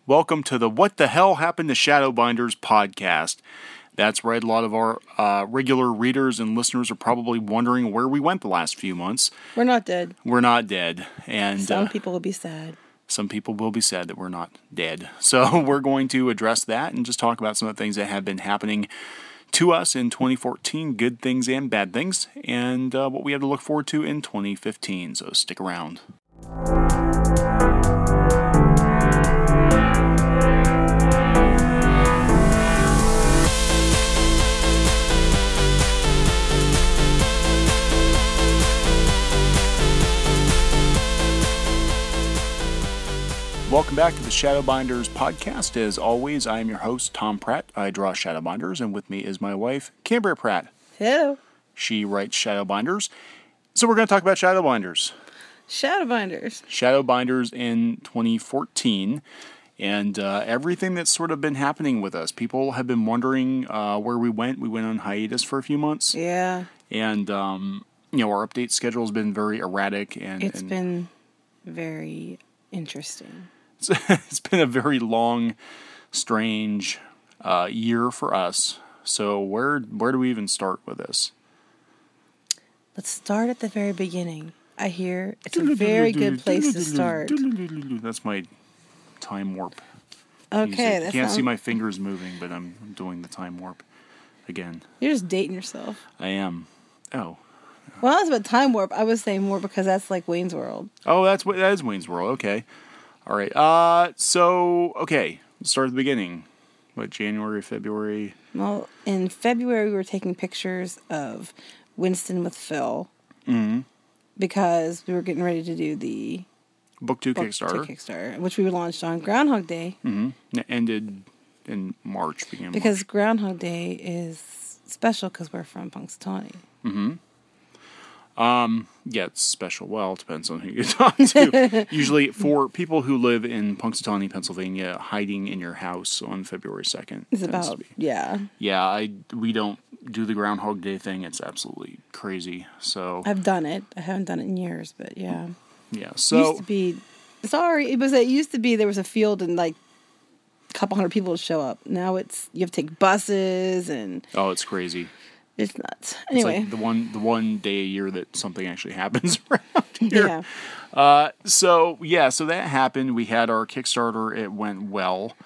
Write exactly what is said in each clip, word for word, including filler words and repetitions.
Welcome to the What the Hell Happened to Shadowbinders podcast. That's right, a lot of our uh, regular readers and listeners are probably wondering where we went the last few months. We're not dead. We're not dead. And some uh, people will be sad. Some people will be sad that we're not dead. So we're going to address that and just talk about some of the things that have been happening to us in twenty fourteen, good things and bad things, and uh, what we have to look forward to in twenty fifteen. So stick around. Welcome back to the Shadowbinders podcast. As always, I am your host, Tom Pratt. I draw Shadowbinders, and with me is my wife, Cambria Pratt. Hello. She writes Shadowbinders. So we're going to talk about Shadowbinders. Shadowbinders. Shadowbinders in twenty fourteen, and uh, everything that's sort of been happening with us. People have been wondering uh, where we went. We went on hiatus for a few months. Yeah. And, um, you know, our update schedule has been very erratic. and It's and been very interesting. It's been a very long, strange uh, year for us. So where where do we even start with this? Let's start at the very beginning. I hear it's a very good place to start. That's my time warp. Okay, music. You that's can't not... see my fingers moving, but I'm doing the time warp again. You're just dating yourself. I am. Oh. Well, I was about time warp. I was saying more because that's like Wayne's World. Oh, that's what that is Wayne's World. Okay. All right. Uh, so, okay. Let's start at the beginning. What, January, February? Well, in February, we were taking pictures of Winston with Phil. Mm-hmm. Because we were getting ready to do the... Book two Book Kickstarter. two Kickstarter, which we launched on Groundhog Day. Mm-hmm. It ended in March, beginning of Because March. Groundhog Day is special because we're from Punxsutawney. Mm-hmm. Um, yeah, it's special. Well, it depends on who you talk to. Usually, for people who live in Punxsutawney, Pennsylvania, hiding in your house on February second. It's about, yeah. Yeah, I we don't do the Groundhog Day thing. It's absolutely crazy. So I've done it. I haven't done it in years, but yeah. Yeah, so... It used to be... Sorry, it was. It used to be there was a field and like a couple hundred people would show up. Now it's... You have to take buses and... Oh, it's crazy. It's nuts. Anyway. It's like the one the one day a year that something actually happens around here. Yeah. Uh, so, yeah, so that happened. We had our Kickstarter. It went well.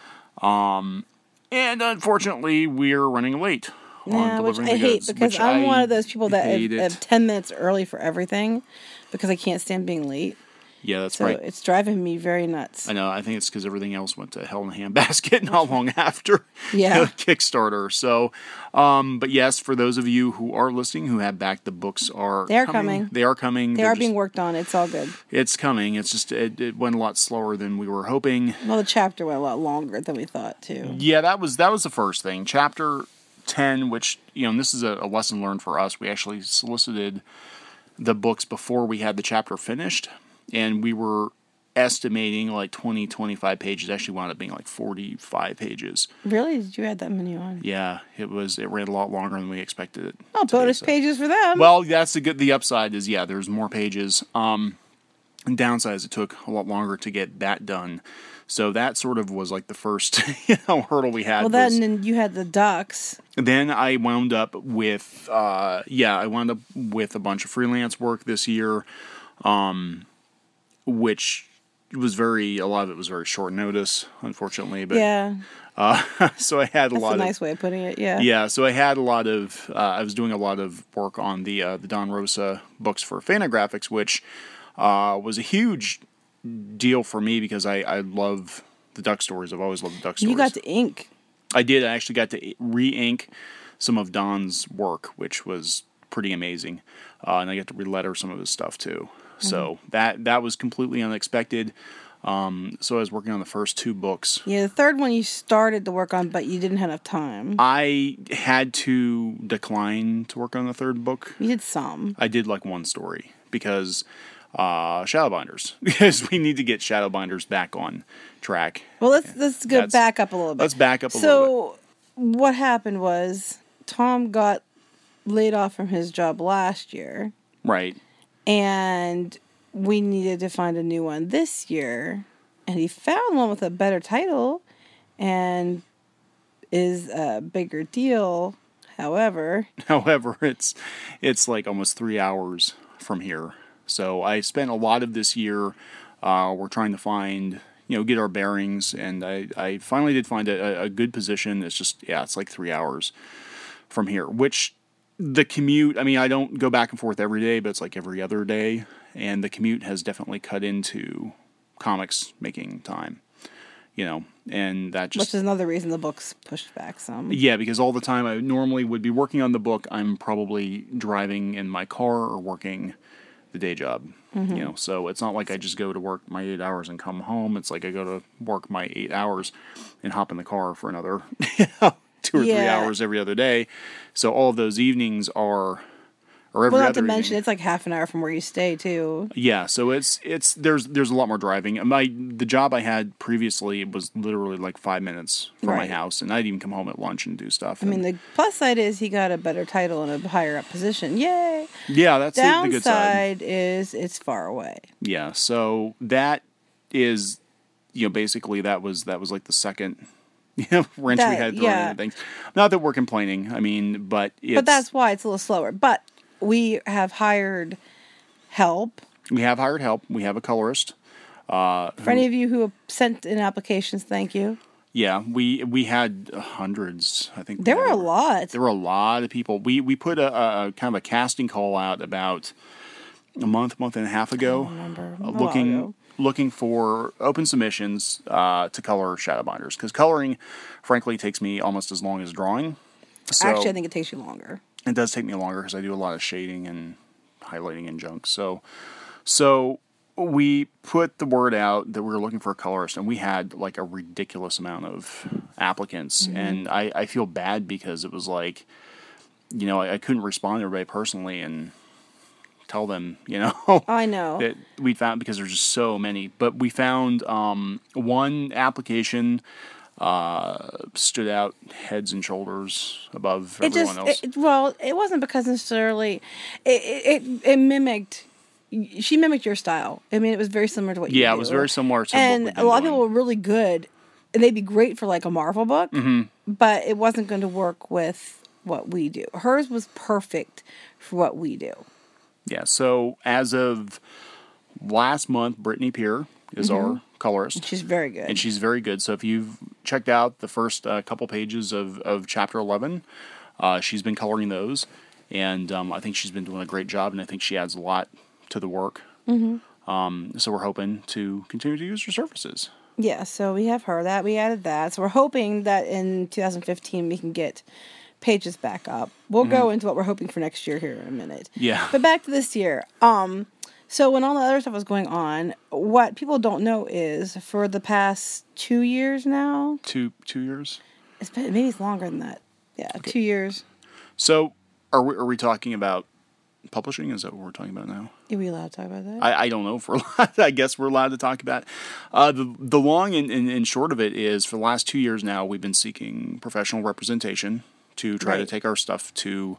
Um, and unfortunately, we're running late on Yeah, which delivering I the hate goods, because which I'm I one of those people that hate have, it. have ten minutes early for everything because I can't stand being late. Yeah, that's so right. It's driving me very nuts. I know. I think it's because everything else went to hell in a handbasket not long after Yeah. the Kickstarter. So, um, but yes, for those of you who are listening who have backed, the books are They are coming. coming. They are coming. They They're are just, being worked on. It's all good. It's coming. It's just it, it went a lot slower than we were hoping. Well, the chapter went a lot longer than we thought too. Yeah, that was that was the first thing. Chapter ten, which you know, and this is a, a lesson learned for us. We actually solicited the books before we had the chapter finished, and we were estimating like twenty, twenty-five pages. Actually wound up being like forty-five pages. Really? Did you add that many on? Yeah, it was. It ran a lot longer than we expected it. Oh, to be, bonus so. pages for them. Well, that's the good. The upside is yeah, there's more pages. Um, and downside is it took a lot longer to get that done. So that sort of was like the first you know hurdle we had. Well, that was, and then you had the ducks. Then I wound up with uh, yeah, I wound up with a bunch of freelance work this year, um, which. It was very, a lot of it was very short notice, unfortunately. But, yeah. Uh, so I had a That's lot a of... nice way of putting it, yeah. Yeah, so I had a lot of, uh, I was doing a lot of work on the uh, the Don Rosa books for Fantagraphics, which uh, was a huge deal for me because I, I love the Duck stories. I've always loved the Duck stories. You got to ink. I did. I actually got to re-ink some of Don's work, which was pretty amazing. Uh, and I got to re-letter some of his stuff, too. So mm-hmm. that that was completely unexpected. Um, so I was working on the first two books. Yeah, the third one you started to work on, but you didn't have enough time. I had to decline to work on the third book. You did some. I did like one story because uh, Shadowbinders. Because we need to get Shadowbinders back on track. Well, let's let's go That's, back up a little bit. Let's back up a so, little bit. So what happened was Tom got laid off from his job last year. Right. And we needed to find a new one this year. and he found one with a better title and is a bigger deal. However, However, it's it's like almost three hours from here. So I spent a lot of this year. Uh, we're trying to find, you know, get our bearings, and I, I finally did find a, a good position. It's just, yeah, it's like three hours from here, which the commute, I mean, I don't go back and forth every day, but it's like every other day, and the commute has definitely cut into comics making time, you know, and that just... Which is another reason the book's pushed back some. Yeah, because all the time I normally would be working on the book, I'm probably driving in my car or working the day job, mm-hmm. you know, so it's not like I just go to work my eight hours and come home. It's like I go to work my eight hours and hop in the car for another two or yeah. three hours every other day. So all of those evenings are, or every well, not other to mention evening. It's like half an hour from where you stay too. Yeah, so it's it's there's there's a lot more driving. My the job I had previously was literally like five minutes from right. my house, and I'd even come home at lunch and do stuff. I mean, the plus side is he got a better title and a higher up position. Yay! Yeah, that's the, the good side. Downside is it's far away. Yeah, so that is, you know, basically that was that was like the second you know, wrench that, we had thrown yeah. into things. Not that we're complaining. I mean, but it's, but that's why it's a little slower. But we have hired help. We have hired help. We have a colorist. Uh, For any of you who have sent in applications, thank you. Yeah, we we had hundreds. I think there we were a lot. There were a lot of people. We we put a, a kind of a casting call out about a month, month and a half ago. I don't remember. Uh, looking ago. looking for open submissions uh, to color Shadowbinders, because coloring, frankly, takes me almost as long as drawing. So Actually, I think it takes you longer. It does take me longer because I do a lot of shading and highlighting and junk. So, so we put the word out that we were looking for a colorist, and we had like a ridiculous amount of applicants. Mm-hmm. And I, I feel bad because it was like, you know, I, I couldn't respond to everybody personally and tell them, you know, I know that we found, because there's just so many. But we found um, one application. Uh, stood out heads and shoulders above it everyone just, else. It, well, it wasn't because necessarily it, it it mimicked. She mimicked your style. I mean, it was very similar to what you do. Yeah, it was very similar to and what we've a lot doing. of people were really good, and they'd be great for like a Marvel book, mm-hmm. but it wasn't going to work with what we do. Hers was perfect for what we do. Yeah. So as of last month, Brittany Peer is mm-hmm. our colorist. She's very good. And she's very good. So if you've checked out the first uh, couple pages of, of chapter eleven, uh, she's been coloring those. And um, I think she's been doing a great job, and I think she adds a lot to the work. Mm-hmm. Um, so we're hoping to continue to use her services. Yeah, so we have her. That we added that. So we're hoping that in two thousand fifteen we can get pages back up. We'll mm-hmm. go into what we're hoping for next year here in a minute. Yeah. But back to this year. Um... So when all the other stuff was going on, what people don't know is for the past two years now. Two two years. It's been, maybe it's longer than that. Yeah, okay. two years. So are we are we talking about publishing? Is that what we're talking about now? Are we allowed to talk about that? I, I don't know if we're allowed. I guess we're allowed to talk about it. Uh, the the long and, and, and short of it is, for the last two years now, we've been seeking professional representation to try right. to take our stuff to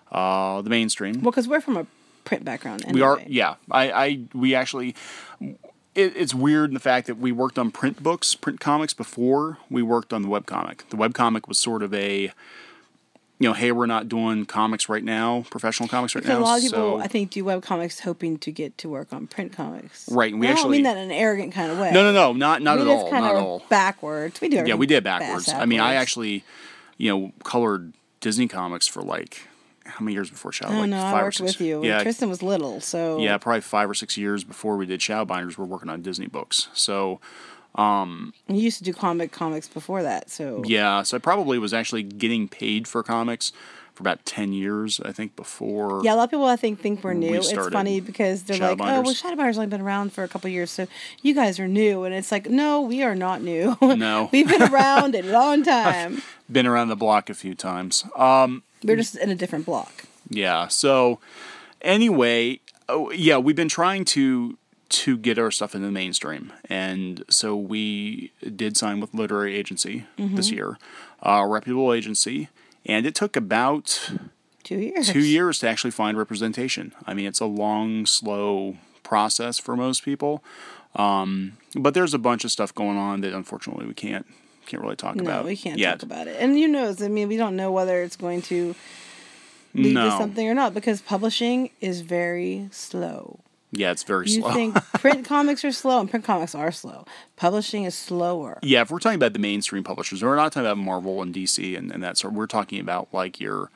uh, the mainstream. Well, because we're from a print background anyway. We are, yeah. I, I we actually, it, it's weird in the fact that we worked on print books, print comics before we worked on the webcomic. The webcomic was sort of a, you know, hey, we're not doing comics right now, professional comics right because now. A lot of people, so, I think, do webcomics hoping to get to work on print comics. Right. And we I actually, don't mean that in an arrogant kind of way. No, no, no, not not we at just all, kind not of at all. Backwards. We do. Yeah, we did backwards. backwards. I mean, I actually, you know, colored Disney comics for like. How many years before Shadow? Oh, like no, five I or worked six. with you. Yeah, Kristen was little, so... Yeah, probably five or six years before we did Shadowbinders, we're working on Disney books. So, um... You used to do comic comics before that, so... Yeah, so I probably was actually getting paid for comics for about ten years, I think, before... Yeah, a lot of people, I think, think we're new. We it's funny because they're like, oh, well, Shadowbinders only been around for a couple of years, so you guys are new. And it's like, no, we are not new. No. We've been around a long time. Been around the block a few times. Um, we're just in a different block. Yeah, so anyway, oh, yeah, we've been trying to to get our stuff in the mainstream, and so we did sign with Literary Agency mm-hmm. this year, a reputable agency, and it took about two years two years to actually find representation. I mean, it's a long, slow process for most people. Um, but there's a bunch of stuff going on that unfortunately we can't can't really talk no, about. we can't yet. talk about it. And who knows? I mean, we don't know whether it's going to lead No. to something or not because publishing is very slow. Yeah, it's very You slow. think print comics are slow, and print comics are slow. Publishing is slower. Yeah, if we're talking about the mainstream publishers, we're not talking about Marvel and D C and, and that sort. We're talking about like your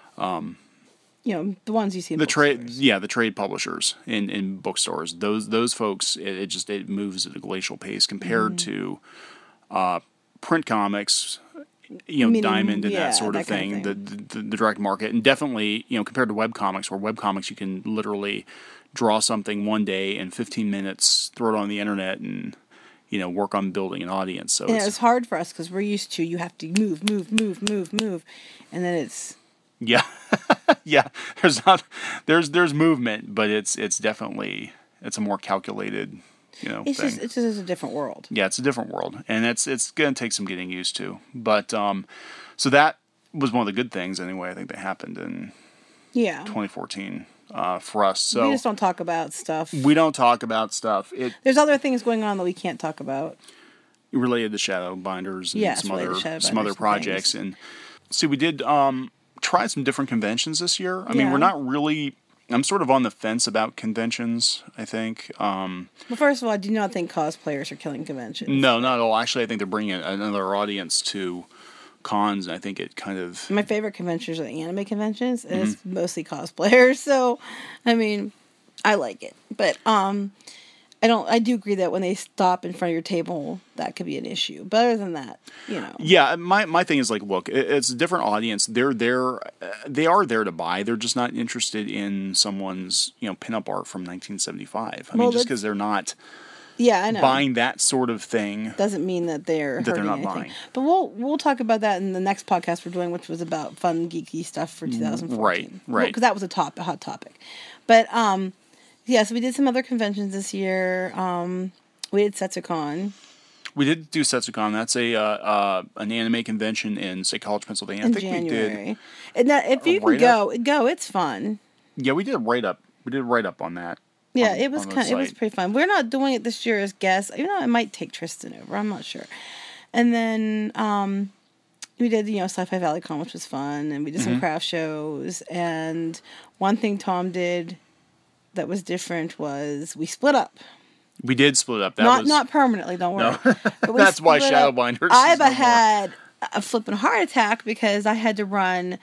You know, the ones you see in the trade, bookstores. yeah, the trade publishers in, in bookstores. Those those folks, it, it just it moves at a glacial pace compared Mm-hmm. to uh, print comics. You know, Meaning, Diamond and yeah, that sort of that kind thing, of The, thing. the the direct market, and definitely you know compared to web comics, where web comics you can literally draw something one day in fifteen minutes, throw it on the internet, and you know work on building an audience. So And it's, it's hard for us because we're used to you have to move, move, move, move, move, and then it's yeah, yeah. There's not there's there's movement, but it's it's definitely it's a more calculated you know it's thing. just it's just a different world. Yeah, it's a different world, and it's it's going to take some getting used to. But um, so that was one of the good things, anyway. I think that happened in Yeah, twenty fourteen uh, for us. So we just don't talk about stuff. we don't talk about stuff. It There's other things going on that we can't talk about. related to Shadow Binders and Yeah, it's some related other to Shadow some other Binders and projects. things. And see, we did um, try some different conventions this year. I mean, Yeah. we're not really. I'm sort of on the fence about conventions. I think. Um, Well, first of all, I do not think cosplayers are killing conventions. no, not at all. Actually, I think they're bringing another audience to cons, and I think it kind of. My favorite conventions are the anime conventions, and Mm-hmm. it's mostly cosplayers. So, I mean, I like it, but um, I don't. I do agree that when they stop in front of your table, that could be an issue. But other than that, you know, Yeah, my, my thing is like, look, it, it's a different audience. They're there, uh, they are there to buy. They're just not interested in someone's you know pinup art from nineteen seventy-five. I Well, mean, just that's- because they're not yeah, I know. buying that sort of thing. Doesn't mean that they're That they're hurting not anything. buying. But we'll we'll talk about that in the next podcast we're doing, which was about fun geeky stuff for twenty fourteen. Right, right. Because that was a top a hot topic. But um, yeah, so we did some other conventions this year. Um, we did Setsucon. We did do Setsucon. That's a uh, uh, an anime convention in say College, Pennsylvania. In I think we January. did. And that, if you can write-up? go, go. It's fun. Yeah, we did a write up. We did a write up on that. Yeah, on- it was on the kind. It was site. pretty fun. We're not doing it this year as guests. You know, I might take Tristan over. I'm not sure. And then um, we did you know Sci-Fi Valley Con, which was fun, and we did Mm-hmm. some craft shows. And one thing Tom did that was different was we split up. We did split up. That not was not permanently. Don't worry. No. But we That's why split up. Shadowbinders is Iba no more. had a flipping heart attack because I had to run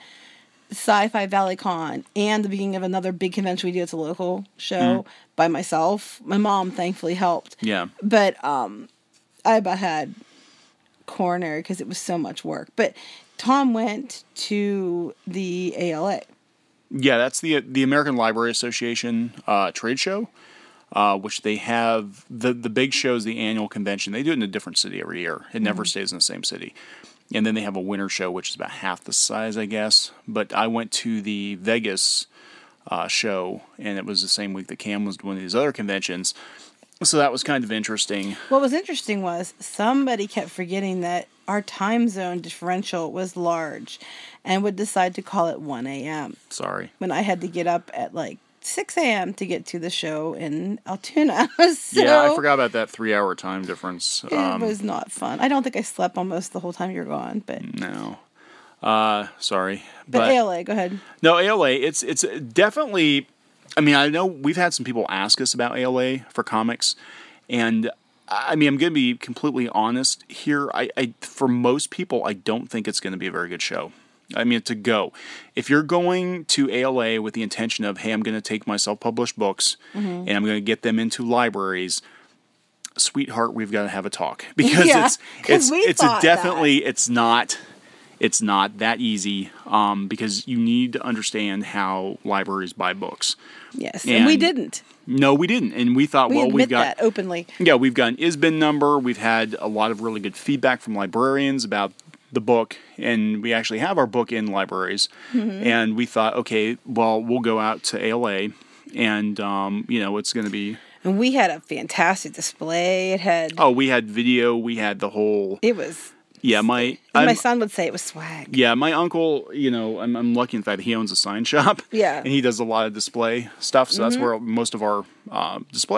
Sci-Fi Valley Con and the beginning of another big convention we do. It's a local show by myself. My mom thankfully helped. yeah. But um, I about had coronary because it was so much work. But Tom went to the A L A. Yeah, that's the the American Library Association uh, trade show, uh, which they have the the big show is the annual convention. They do it in a different city every year. It never stays in the same city. And then they have a winter show, which is about half the size, I guess. But I went to the Vegas uh, show, and it was the same week that Cam was doing these other conventions. So that was kind of interesting. What was interesting was somebody kept forgetting that our time zone differential was large and would decide to call it one a.m. Sorry. when I had to get up at like six a.m. to get to the show in Altoona. so Yeah, I forgot about that three-hour time difference. It Um, was not fun. I don't think I slept almost the whole time you were gone, but no. Uh, sorry. but, A L A, go ahead. No, A L A, it's it's definitely. I mean, I know we've had some people ask us about A L A for comics, and I mean, I'm going to be completely honest here. I, I for most people, I don't think it's going to be a very good show. I mean, to go. If you're going to A L A with the intention of, hey, I'm going to take my self-published books Mm-hmm. and I'm going to get them into libraries, sweetheart, we've got to have a talk because Yeah, it's 'cause it's we it's a thought definitely it's not it's not that easy um, because you need to understand how libraries buy books. Yes, and, we And didn't. No, we didn't, and we thought, We well, admit we've got that openly. yeah, we've got an I S B N number. We've had a lot of really good feedback from librarians about the book, and we actually have our book in libraries. Mm-hmm. And we thought, okay, well, we'll go out to A L A, and um, you know, it's going to be. And we had a fantastic display. It had, Oh, we had video. We had the whole. it was, Yeah, my as my I'm- son would say, it was swag. yeah, my uncle. You know, I'm, I'm lucky in the fact that he owns a sign shop. Yeah. and he does a lot of display stuff. So that's where most of our uh, display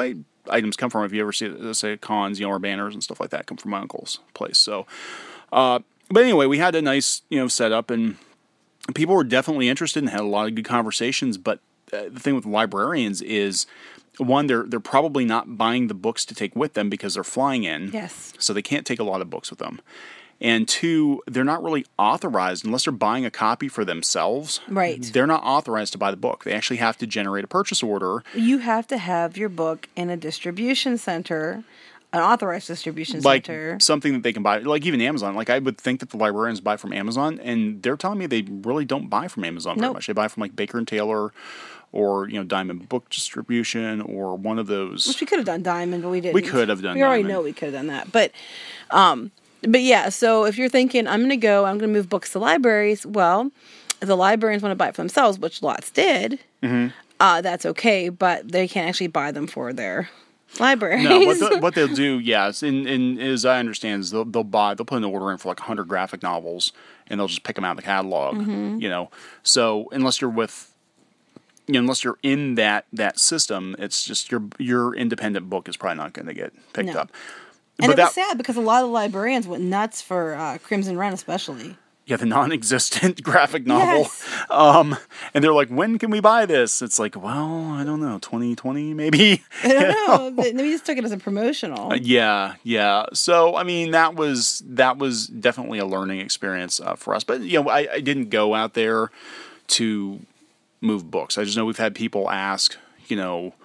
items come from. If you ever see, let's say, cons, you know, or banners and stuff like that come from my uncle's place. So, uh, but anyway, we had a nice, you know, setup, and people were definitely interested and had a lot of good conversations. But uh, the thing with librarians is, one, they're they're probably not buying the books to take with them because they're flying in. Yes. So they can't take a lot of books with them. And two, they're not really authorized, unless they're buying a copy for themselves. Right. They're not authorized to buy the book. They actually have to generate a purchase order. You have to have your book in a distribution center, an authorized distribution Like center. something that they can buy, like even Amazon. Like I would think that the librarians buy from Amazon, and they're telling me they really don't buy from Amazon very Nope. much. They buy from like Baker and Taylor, or you know Diamond Book Distribution, or one of those. Which we could have done Diamond, but we didn't. We could have done We already Diamond. know we could have done that. But, um, but yeah, so if you're thinking, I'm going to go, I'm going to move books to libraries, well, if the librarians want to buy it for themselves, which lots did, Mm-hmm. uh, that's okay, but they can't actually buy them for their libraries. No, what, the, what they'll do, yes, and, and as I understand, is they'll, they'll buy, they'll put an order in for like one hundred graphic novels, and they'll just pick them out of the catalog, Mm-hmm. you know. So unless you're with, you know, unless you're in that that system, it's just your your independent book is probably not going to get picked No. up. And But it was that- sad because a lot of librarians went nuts for uh, Crimson Run, especially. Yeah, the non-existent graphic novel. Yes. Um, and they're like, when can we buy this? It's like, well, I don't know, twenty twenty maybe? I don't know. But we just took it as a promotional. Uh, yeah, yeah. So, I mean, that was that was definitely a learning experience uh, for us. But, you know, I, I didn't go out there to move books. I just know we've had people ask, you know,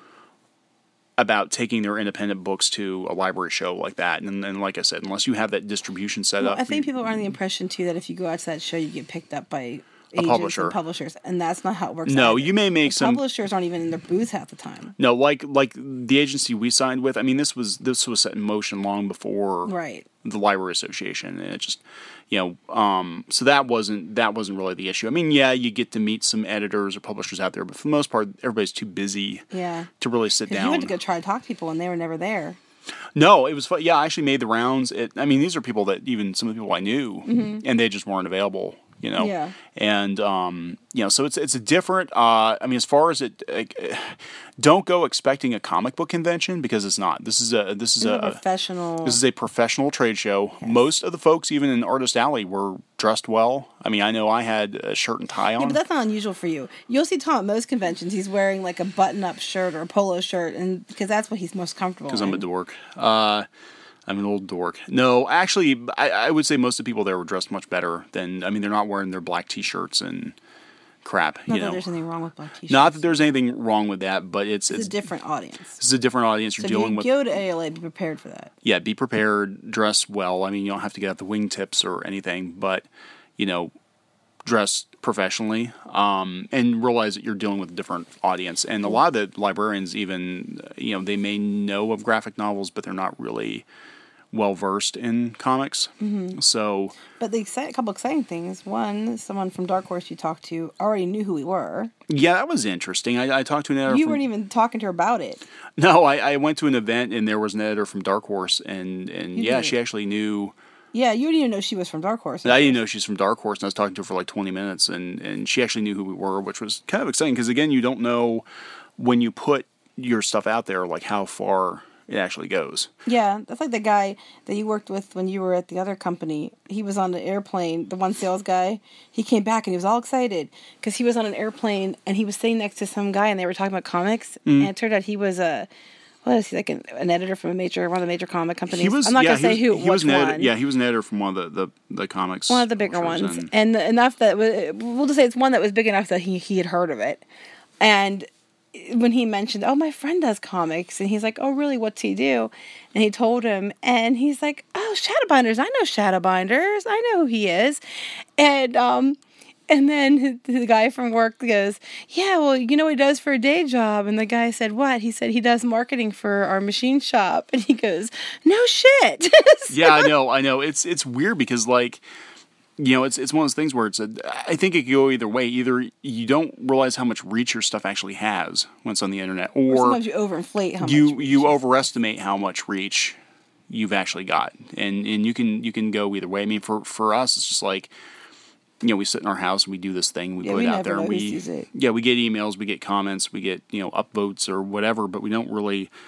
about taking their independent books to a library show like that. And, and like I said, unless you have that distribution set Well, up. I think you- people are under the impression, too, that if you go out to that show, you get picked up by agents publisher. and publishers. And that's not how it works. No, either. you may make The some... Publishers aren't even in their booth half the time. No, like like the agency we signed with. I mean, this was this was set in motion long before Right. the Library Association, and it just, you know, um, so that wasn't that wasn't really the issue. I mean, yeah, you get to meet some editors or publishers out there, but for the most part, everybody's too busy Yeah. to really sit 'Cause down. you went to go try to talk to people and they were never there. No, it was fun. Yeah, I actually made the rounds. It, I mean, these are people that even some of the people I knew, and they just weren't available. You know, Yeah. and um, you know, so it's it's a different. Uh, I mean, as far as it, like, don't go expecting a comic book convention because it's not. This is a this is It's a a professional. this is a professional trade show. Most of the folks, even in Artist Alley, were dressed well. I mean, I know I had a shirt and tie on. Yeah, but that's not unusual for you. You'll see Tom at most conventions. He's wearing like a button-up shirt or a polo shirt, and because that's what he's most comfortable. Because in. I'm a dork. Uh, I'm an old dork. No, actually, I, I would say most of the people there were dressed much better than. I mean, they're not wearing their black T-shirts and crap. Not you that know, there's anything wrong with black t-shirts. not that there's anything wrong with that, but it's It's it's a different audience. this is a different audience. You're So if dealing you with. go to A L A, be prepared for that. Yeah, be prepared. Dress well. I mean, you don't have to get out the wingtips or anything, but you know, dress professionally, um, and realize that you're dealing with a different audience. And a lot of the librarians, even, you know, they may know of graphic novels, but they're not really well versed in comics. Mm-hmm. So, But the exci- couple exciting things. One, someone from Dark Horse you talked to already knew who we were. yeah, that was interesting. I, I talked to an editor. You from, weren't even talking to her about it. No, I, I went to an event and there was an editor from Dark Horse, and and You yeah, did. she actually knew. Yeah, you didn't even know she was from Dark Horse. I didn't know she's from Dark Horse, and I was talking to her for like twenty minutes, and, and she actually knew who we were, which was kind of exciting because, again, you don't know when you put your stuff out there, like how far it actually goes. Yeah, that's like the guy that you worked with when you were at the other company. He was on the airplane, the one sales guy. He came back and he was all excited because he was on an airplane and he was sitting next to some guy and they were talking about comics. Mm. And it turned out he was a, what is he, like an, an editor from a major, one of the major comic companies. He was, I'm not yeah, going to say he who, was, he was which an one. editor, yeah, he was an editor from one of the, the, the comics. One of the bigger publishers, ones. and- And enough that, we'll just say it's one that was big enough that he, he had heard of it. And when he mentioned, oh, my friend does comics, and he's like, oh, really, what's he do? And he told him, and he's like, oh, Shadowbinders, I know Shadowbinders, I know who he is. And, um... And then the guy from work goes, yeah, well, you know what he does for a day job? And the guy said, what? He said, he does marketing for our machine shop. And he goes, no shit. Yeah, I know, I know. It's it's weird because, like, you know, it's it's one of those things where it's a, I think it could go either way. Either you don't realize how much reach your stuff actually has when it's on the internet, or, Sometimes you overinflate how you much you reach is. overestimate how much reach you've actually got, and and you can you can go either way. I mean, for for us, it's just like, you know, we sit in our house and we do this thing, we Yeah, put we it out never there, know and who we sees it. yeah, we get emails, we get comments, we get, you know, upvotes or whatever, but we don't really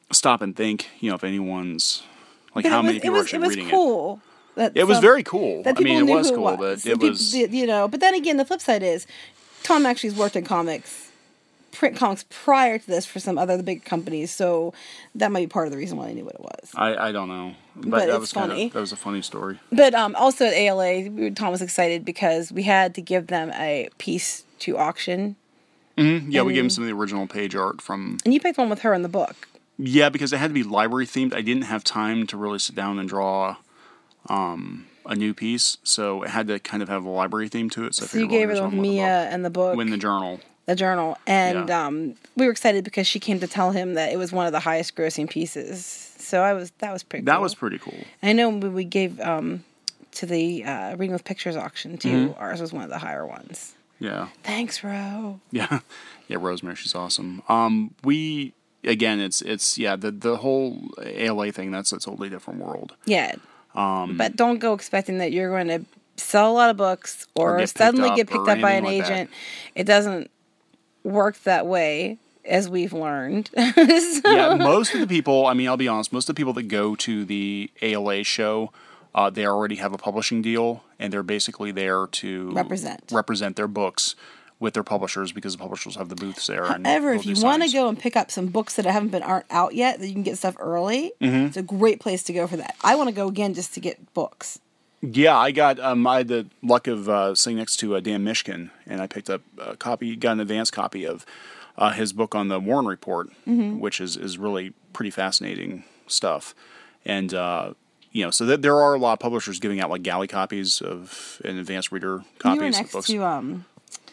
stop and think, you know, if anyone's like But how it was, many it people was, are actually it was reading cool. That it. It was some- very cool. That I mean, people it knew was who cool, it was. but it People was did, you know. But then again, the flip side is Tom actually has worked in comics, print comics prior to this for some other big companies, so that might be part of the reason why I knew what it was. I, I don't know, but, But that it's was kind funny. of that was a funny story. But um, also at A L A, we- Tom was excited because we had to give them a piece to auction, Mm-hmm. Yeah, we gave him some of the original page art from. and you picked one with her in the book. Yeah, because it had to be library themed. I didn't have time to really sit down and draw um, a new piece, so it had to kind of have a library theme to it. So, I So you figured, well, gave her here's the one with Mia and the book, book. Win the journal. the journal, and Yeah. um, we were excited because she came to tell him that it was one of the highest grossing pieces. So I was that was pretty. That cool. was pretty cool. I know when we gave um, to the uh, Reading with Pictures auction too. Mm-hmm. Ours was one of the higher ones. Yeah. Thanks, Ro. Yeah, yeah, Rosemary, she's awesome. Um, we again, it's it's yeah, the the whole A L A thing. That's a totally different world. Yeah, Um, but don't go expecting that you're going to sell a lot of books or, Or get picked suddenly up get picked or up by an anything like that. agent. It doesn't work that way, as we've learned. So- yeah, most of the people. I mean, I'll be honest. Most of the people that go to the A L A show, uh, they already have a publishing deal, and they're basically there to Represent. represent their books with their publishers because the publishers have the booths there. and However, they'll if do you want to signs. go and pick up some books that haven't been aren't out yet, that you can get stuff early, Mm-hmm. it's a great place to go for that. I want to go again just to get books. Yeah, I got um, I had the luck of uh, sitting next to uh, Dan Mishkin, and I picked up a copy, got an advance copy of uh, his book on the Warren Report, Mm-hmm. which is, is really pretty fascinating stuff. And uh, you know, so that there are a lot of publishers giving out like galley copies of an advanced reader copies you were of next books. to um,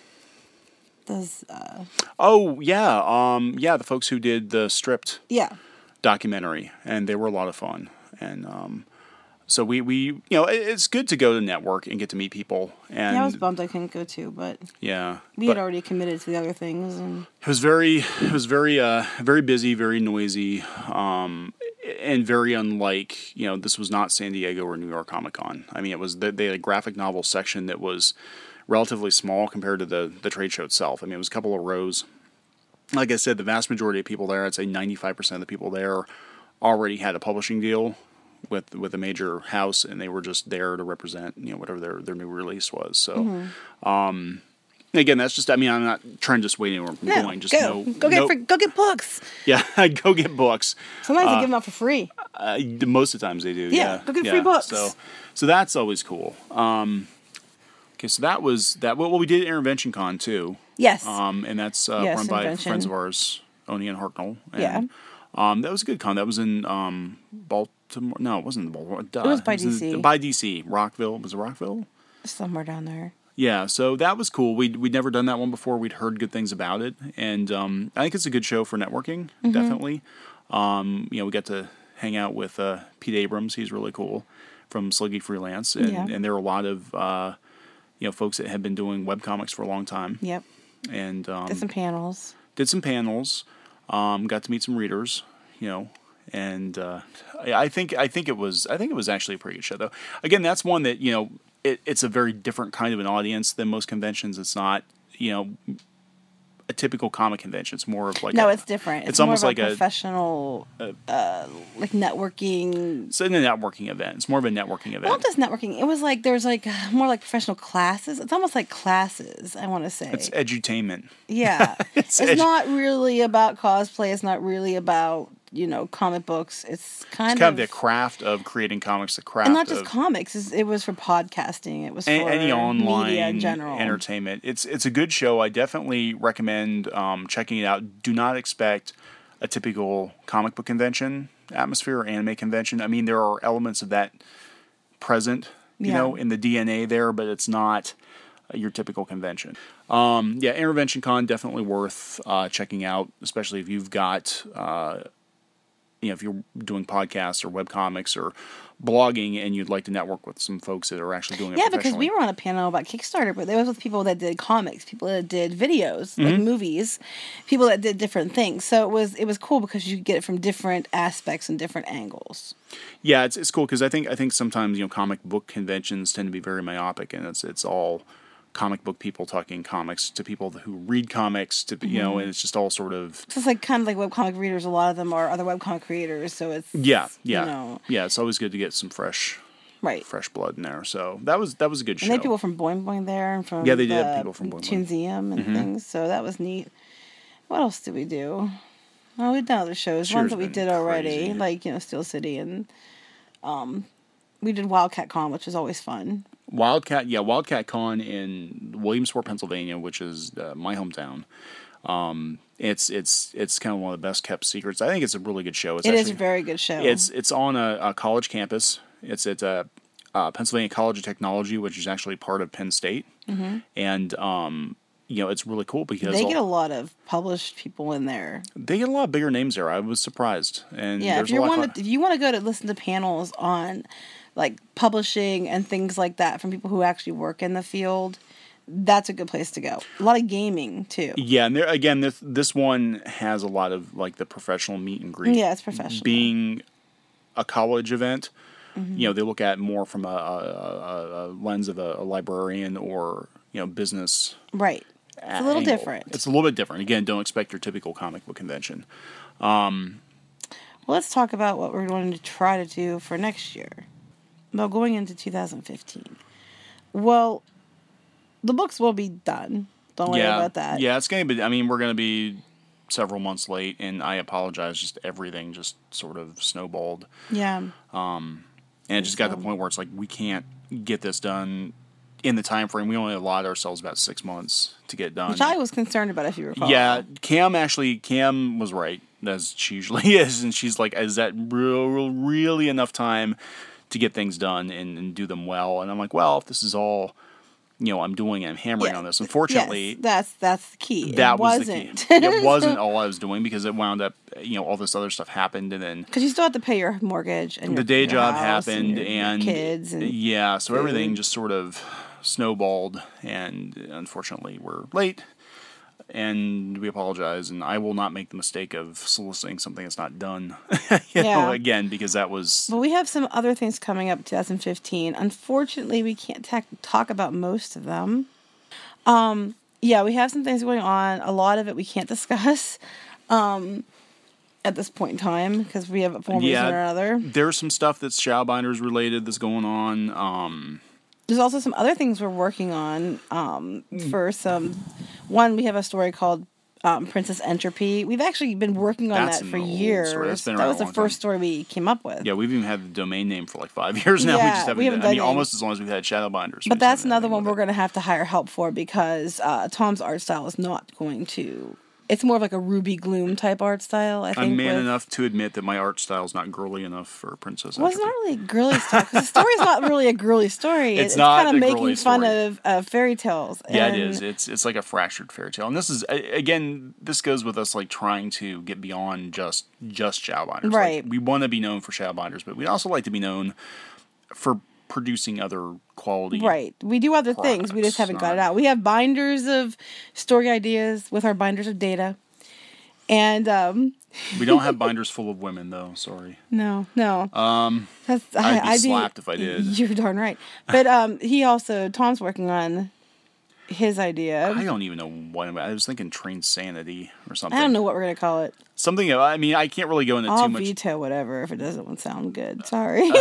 those uh, Oh yeah, um, yeah, the folks who did the Stripped yeah. documentary, and they were a lot of fun. And um, so we, we, you know, it, it's good to go to network and get to meet people. And Yeah, I was bummed I couldn't go to, but yeah, we but had already committed to the other things, and it was very, it was very, uh, very busy, very noisy, um, and very unlike, you know, this was not San Diego or New York Comic Con. I mean, it was they had a graphic novel section that was relatively small compared to the the trade show itself. I mean, it was a couple of rows. Like I said, the vast majority of people there, I'd say ninety-five percent of the people there, already had a publishing deal with with a major house, and they were just there to represent, you know, whatever their, their new release was. So, Mm-hmm. um, again, that's just, I mean, I'm not trying to dissuade anyone from no, going. Just go no, go get no- for, go get books. yeah, go get books. Sometimes they give them out for free. Uh, most of the times they do. Yeah, Yeah, go get yeah. free books. So, so that's always cool. Um, okay, so that was that. Well, we did Intervention Con too. Yes. Um, and that's uh, Yes, run by Intervention. friends of ours, Oni and Hartnell. And, Yeah. Um, that was a good con. That was in um, Baltimore. No, it wasn't in Baltimore. Duh. It was by in- D C. by D C. Rockville. Was it Rockville? Somewhere down there. Yeah, so that was cool. We'd, we'd never done that one before. We'd heard good things about it. And um, I think it's a good show for networking, Mm-hmm. definitely. Um, you know, we got to hang out with uh, Pete Abrams. He's really cool from Sluggy Freelance. And, Yeah. and there were a lot of, uh, you know, folks that had been doing webcomics for a long time. Yep. And um, Did some panels. did some panels, um, got to meet some readers, you know, and uh, I I think I think it was I think it was actually a pretty good show though. Again, that's one that you know it, it's a very different kind of an audience than most conventions. It's not you know a typical comic convention. It's more of like No, a, it's different. It's, it's more almost of like a a- professional, uh, like networking. it's a networking event. It's more of a networking event. Not just networking. It was like there's like more like professional classes. It's almost like classes. I want to say. It's edutainment. Yeah, It's it's, edu- not really about cosplay. It's not really about you know comic books. It's kind It's kind of of the craft of creating comics, the craft and not just of comics. It's, it was for podcasting. It was a- for any online media in general. entertainment. It's it's a good show. I definitely recommend um, checking it out. Do not expect a typical comic book convention atmosphere or anime convention. I mean, there are elements of that present, you Yeah. know, in the D N A there, but it's not uh, your typical convention. Um, yeah, Intervention Con definitely worth uh, checking out, especially if you've got. Uh, you know, if you're doing podcasts or webcomics or blogging and you'd like to network with some folks that are actually doing it Yeah, because professionally. we were on a panel about Kickstarter, but it was with people that did comics, people that did videos, like Mm-hmm. movies, people that did different things. So it was it was cool because you could get it from different aspects and different angles. Yeah, it's it's cool because I think I think sometimes you know comic book conventions tend to be very myopic and it's it's all comic book people talking comics to people who read comics to, you know, and it's just all sort of... So it's like kind of like webcomic readers. A lot of them are other webcomic creators, so it's... Yeah, yeah. You know, yeah, it's always good to get some fresh right. fresh blood in there. So that was that was a good show. And they had people from Boing Boing there and from yeah, they did the have people from Boing Boing. Toonseum and Mm-hmm. things, so that was neat. What else did we do? Well, we've done other shows. Sure, Ones it's that we been did already, crazy. like, you know, Steel City, and um, we did Wildcat Con, which was always fun. Wildcat, yeah, Wildcat Con in Williamsport, Pennsylvania, which is uh, my hometown. Um, it's it's it's kind of one of the best kept secrets. I think it's a really good show. It's It actually, is a very good show. It's it's on a, a college campus. It's at uh, uh, Pennsylvania College of Technology, which is actually part of Penn State, mm-hmm. and um, you know, it's really cool because they all, get a lot of published people in there. they get a lot of bigger names there. I was surprised, and Yeah, there's if you a lot want of, to, if you want to go to listen to panels on like publishing and things like that from people who actually work in the field, that's a good place to go. A lot of gaming too. Yeah, and there again, this this one has a lot of like the professional meet and greet. Yeah, it's professional. Being a college event, Mm-hmm. you know, they look at it more from a, a, a lens of a, a librarian or, you know, business. Right. It's a little angle. different. It's a little bit different. Again, don't expect your typical comic book convention. Well, let's talk about what we're going to try to do for next year. Well, going into two thousand fifteen. Well, the books will be done. Don't worry yeah, about that. Yeah, it's going to be, I mean, we're going to be several months late, and I apologize. Just everything just sort of snowballed. Yeah. And it just got to the point where it's like, we can't get this done in the time frame. We only allowed ourselves about six months to get done. Which I was concerned about, if you recall. Yeah, Cam actually, Cam was right, as she usually is. And she's like, is that real, real really enough time to get things done and, and do them well? And I'm like, well, if this is all, you know, I'm doing, I'm hammering Yeah. on this. Unfortunately, Yes, that's that's the key. that it was wasn't. the key. It wasn't all I was doing because it wound up, you know, all this other stuff happened, and then Because you still have to pay your mortgage and the your, day your job house happened, and, your, and your kids and yeah, so everything food. just sort of snowballed, and unfortunately, we're late. And we apologize, and I will not make the mistake of soliciting something that's not done, you Yeah. know, again, because that was... But we have some other things coming up twenty fifteen. Unfortunately, we can't ta- talk about most of them. Um, yeah, we have some things going on. A lot of it we can't discuss um, at this point in time because we have for one reason or another. There's some stuff that's Shadowbinders related that's going on. Um, There's also some other things we're working on um, for some... One, we have a story called um, Princess Entropy. We've actually been working on That's that an for old years. story. That's been That around was a the long first time. story we came up with. yeah, we've even had the domain name for like five years now. we Yeah, just haven't, we haven't done, I mean, done almost as long as we've had Shadowbinders. But that's another one we're going to have to hire help for because uh, Tom's art style is not going to... It's more of like a Ruby Gloom type art style, I think. I'm man with, enough to admit that my art style is not girly enough for Princess Well, it's Entropy. not really a girly story. 'Cause the story's not really a girly story. It's It's, not kind a of making girly fun story. of uh, fairy tales. Yeah, it And is. It's it's like a fractured fairy tale, and this is a- again. This goes with us like trying to get beyond just just Shadowbinders. Right. Like, we want to be known for Shadowbinders, but we also like to be known for producing other quality. Right. We do other things. We just products, haven't got it not- out. We have binders of story ideas with our binders of data. And um We don't have binders full of women, though. Sorry. no, no. Um, That's I'd be slapped if I did. You're darn right. But um he also Tom's working on his idea. I don't even know what I was thinking. Train Sanity or something. I don't know what we're gonna call it. Something. I mean, I can't really go into I'll too much. veto whatever if it doesn't sound good. Sorry.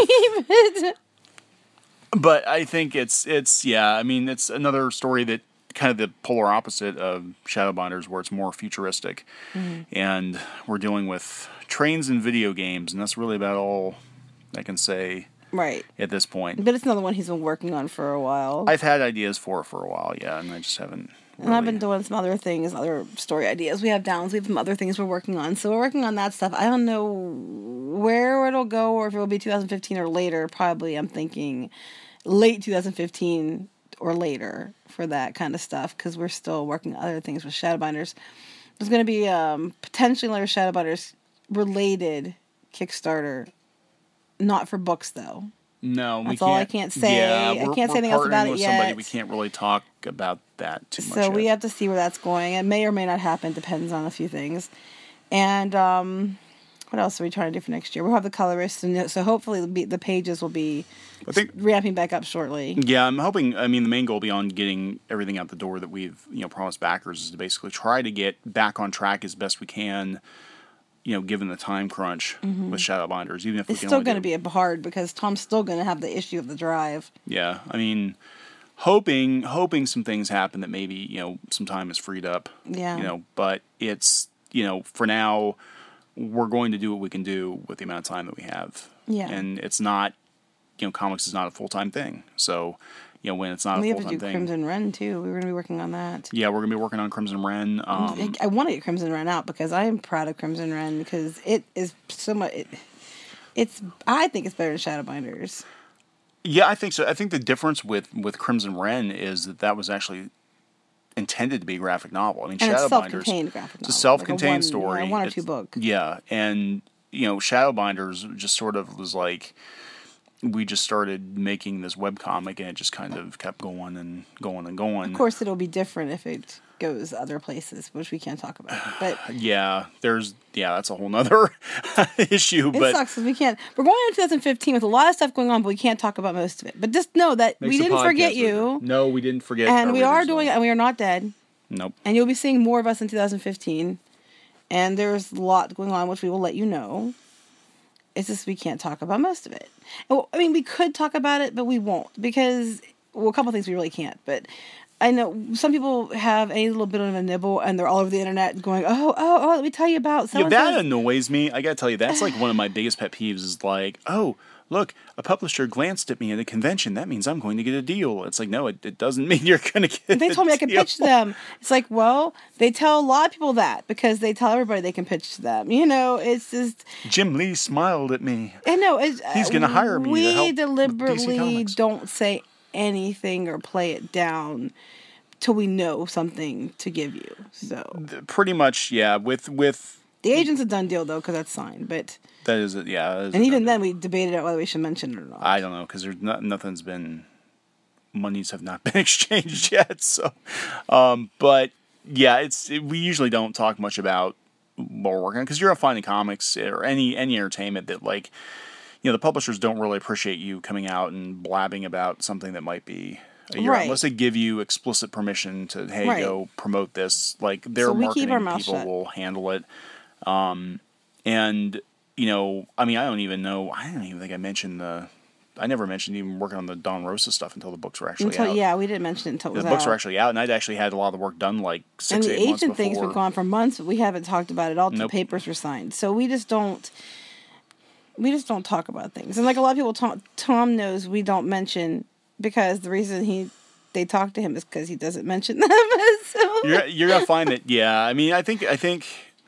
But I think it's it's yeah. I mean, it's another story that kind of the polar opposite of Shadowbinders, where it's more futuristic, Mm-hmm. and we're dealing with trains and video games, and that's really about all I can say Right. at this point. But it's another one he's been working on for a while. I've had ideas for it for a while, yeah, and I just haven't. And I've really- been doing some other things, other story ideas. We have downs. We have some other things we're working on. So we're working on that stuff. I don't know where it'll go or if it will be two thousand fifteen or later. Probably, I'm thinking late two thousand fifteen or later for that kind of stuff because we're still working on other things with Shadowbinders. There's going to be um, potentially another Shadowbinders related Kickstarter. Not for books, though. No, we That's can't. all I can't say. Yeah, I we're- can't say we're anything else about partnering it with somebody. yet. We can't really talk about that too much. So we yet. have to see where that's going. It may or may not happen. Depends on a few things. And um, What else are we trying to do for next year? We'll have the colorists, and so hopefully the, be, the pages will be I think ramping back up shortly. Yeah, I'm hoping. I mean, the main goal beyond getting everything out the door that we've you know promised backers is to basically try to get back on track as best we can. You know, given the time crunch mm-hmm. with Shadowbinders, even if we it's can still only going to do, be hard because Tom's still going to have the issue of the drive. Yeah, I mean, hoping hoping some things happen that maybe you know some time is freed up. Yeah, you know, but it's you know for now. We're going to do what we can do with the amount of time that we have. Yeah. And it's not, you know, comics is not a full-time thing. So, you know, when it's not and a full-time thing. We have to do thing, Crimson Ren, too. We're going to be working on that. Yeah, we're going to be working on Crimson Ren. Um, I, I want to get Crimson Ren out because I am proud of Crimson Ren because it is so much... It, it's, I think it's better than Shadowbinders. Yeah, I think so. I think the difference with, with Crimson Ren is that that was actually... intended to be a graphic novel. I mean, and Shadowbinders. It's self-contained graphic novel. It's a self-contained like a one, story. Yeah, one or it's, two book. Yeah, and you know, Shadowbinders just sort of was like we just started making this webcomic, and it just kind of kept going and going and going. Of course, it'll be different if it goes other places, which we can't talk about. But yeah, there's yeah, that's a whole nother issue. It but sucks because we can't. We're going into twenty fifteen with a lot of stuff going on, but we can't talk about most of it. But just know that we didn't forget you. No, we didn't forget. And we are doing it, and we are not dead. Nope. And you'll be seeing more of us in two thousand fifteen. And there's a lot going on, which we will let you know. It's just we can't talk about most of it. I mean, we could talk about it, but we won't because, well, a couple of things we really can't. But I know some people have a little bit of a nibble, and they're all over the internet going, "Oh, oh, oh, let me tell you about." Yeah, that annoys me. I gotta tell you, that's like one of my biggest pet peeves. Is like, oh, look, a publisher glanced at me at a convention. That means I'm going to get a deal. It's like, no, it, it doesn't mean you're going to get. They told me I could deal. pitch to them. It's like, well, they tell a lot of people that because they tell everybody they can pitch to them. You know, it's just. Jim Lee smiled at me. I know. It's, He's going to hire me. We to help deliberately don't say anything or play it down till we know something to give you. So pretty much, yeah. With with the agent's a done deal though because that's signed, but. That is it, yeah. That is and even then, we debated it whether we should mention it or not. I don't know because there's not, nothing's been, monies have not been exchanged yet. So, um, but yeah, it's it, we usually don't talk much about what we're working on because you're finding comics or any any entertainment that like, you know, the publishers don't really appreciate you coming out and blabbing about something that might be. A year, right. Unless they give you explicit permission to hey right. go promote this, like their so marketing people shut. will handle it, um, and. You know, I mean, I don't even know. I don't even think I mentioned the. I never mentioned even working on the Don Rosa stuff until the books were actually until, out. Yeah, we didn't mention it until it was the books out. were actually out, and I'd actually had a lot of the work done like six, and the eight months agent before. thing's been gone for months, but we haven't talked about it all until nope. the papers were signed. So we just don't. We just don't talk about things, and like a lot of people, Tom, Tom knows we don't mention because the reason he they talk to him is because he doesn't mention them. so. You're you're gonna find that, yeah. I mean, I think I think.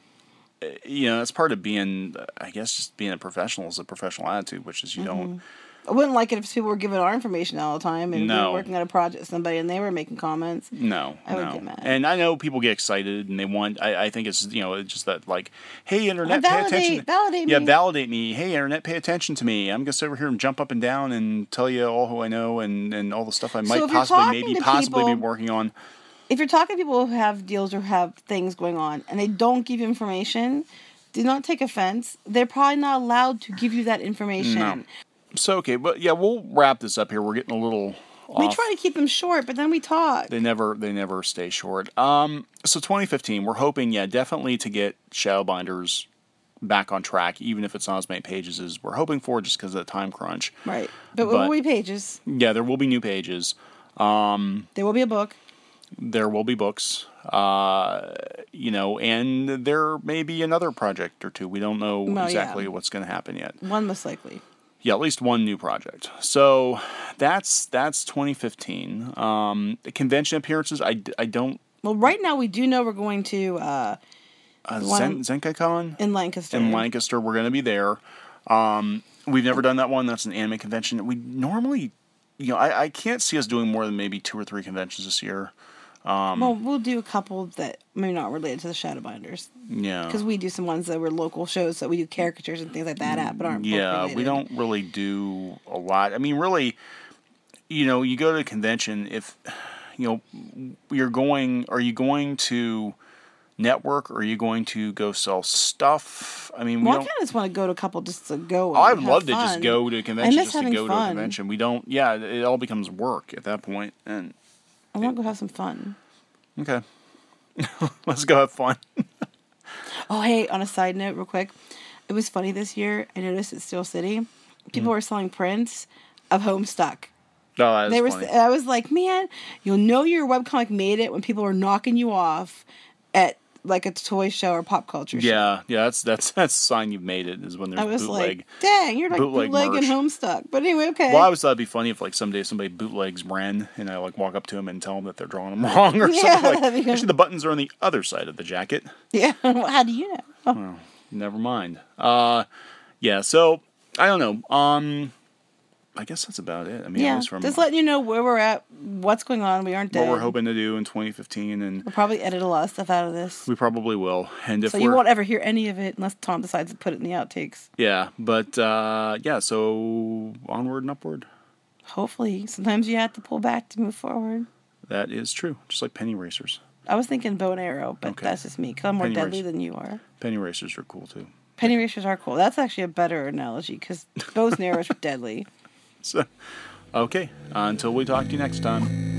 You know, that's part of being, I guess, just being a professional is a professional attitude, which is you mm-hmm. don't. I wouldn't like it if people were giving our information all the time and no. we were working on a project with somebody and they were making comments. No, I would no. get mad. And I know people get excited and they want. I, I think it's you know it's just that like, hey internet, validate, pay attention. Validate yeah, me. validate me. Hey internet, pay attention to me. I'm gonna sit over here and jump up and down and tell you all who I know and, and all the stuff I might so possibly maybe possibly people, be working on. If you're talking to people who have deals or have things going on and they don't give you information. Do not take offense. They're probably not allowed to give you that information. No. So, okay, but yeah, we'll wrap this up here. We're getting a little off. We try to keep them short, but then we talk. They never they never stay short. Um, so twenty fifteen, we're hoping, yeah, definitely to get Shadowbinders back on track, even if it's not as many pages as we're hoping for just because of the time crunch. Right. But, but there will be pages. Yeah, there will be new pages. Um, there will be a book. There will be books. Uh, you know, and there may be another project or two. We don't know well, exactly yeah. what's going to happen yet. One most likely. Yeah, at least one new project. So that's that's twenty fifteen. Um, the convention appearances, I, I don't... Well, right now we do know we're going to... Uh, uh, Zen, ZenkaiCon? In Lancaster. In Lancaster, we're going to be there. Um, we've never done that one. That's an anime convention. We normally... You know, I, I can't see us doing more than maybe two or three conventions this year. Um, well, we'll do a couple that maybe not related to the Shadowbinders. Yeah. Because we do some ones that were local shows that we do caricatures and things like that at, but aren't Yeah, we don't really do a lot. I mean, really, you know, you go to a convention, if, you know, you're going, are you going to network, or are you going to go sell stuff? I mean, we Well, I don't. kind of just want to go to a couple just to go. And Oh, I would have love to fun. just go to a I convention miss just to having go to a fun. convention. We don't. Yeah, it all becomes work at that point. And I want to go have some fun. okay, let's go have fun. Oh, hey, on a side note, real quick, it was funny this year. I noticed at Steel City, people Mm. were selling prints of Homestuck. No, that is They were. funny. I was like, man, you'll know your webcomic made it when people are knocking you off at like a toy show or pop culture show. Yeah, yeah, that's that's that's a sign you've made it is when there's I was bootleg. like, dang, you're like bootleg bootleg and merch. Homestuck. But anyway, okay. Well, I always thought it'd be funny if like someday somebody bootlegs Ren and I like walk up to him and tell them that they're drawing them wrong or Yeah, something. Like, that'd be- actually, the buttons are on the other side of the jacket. Yeah. How do you know? Oh. Well, never mind. Uh, yeah. So I don't know. Um, I guess that's about it. I mean, it Yeah. was from Just letting you know where we're at, what's going on. We aren't dead. what we're hoping to do in twenty fifteen, and We'll probably edit a lot of stuff out of this. we probably will. And if So we're you won't ever hear any of it unless Tom decides to put it in the outtakes. yeah, but uh, yeah. So onward and upward. Hopefully. Sometimes you have to pull back to move forward. That is true. Just like penny racers. I was thinking bow and arrow, but Okay. that's just me because I'm more Penny deadly race. than you are. Penny racers are cool too. Penny racers are cool. That's actually a better analogy because bows and arrows are deadly. So, okay. Uh, until we talk to you next time.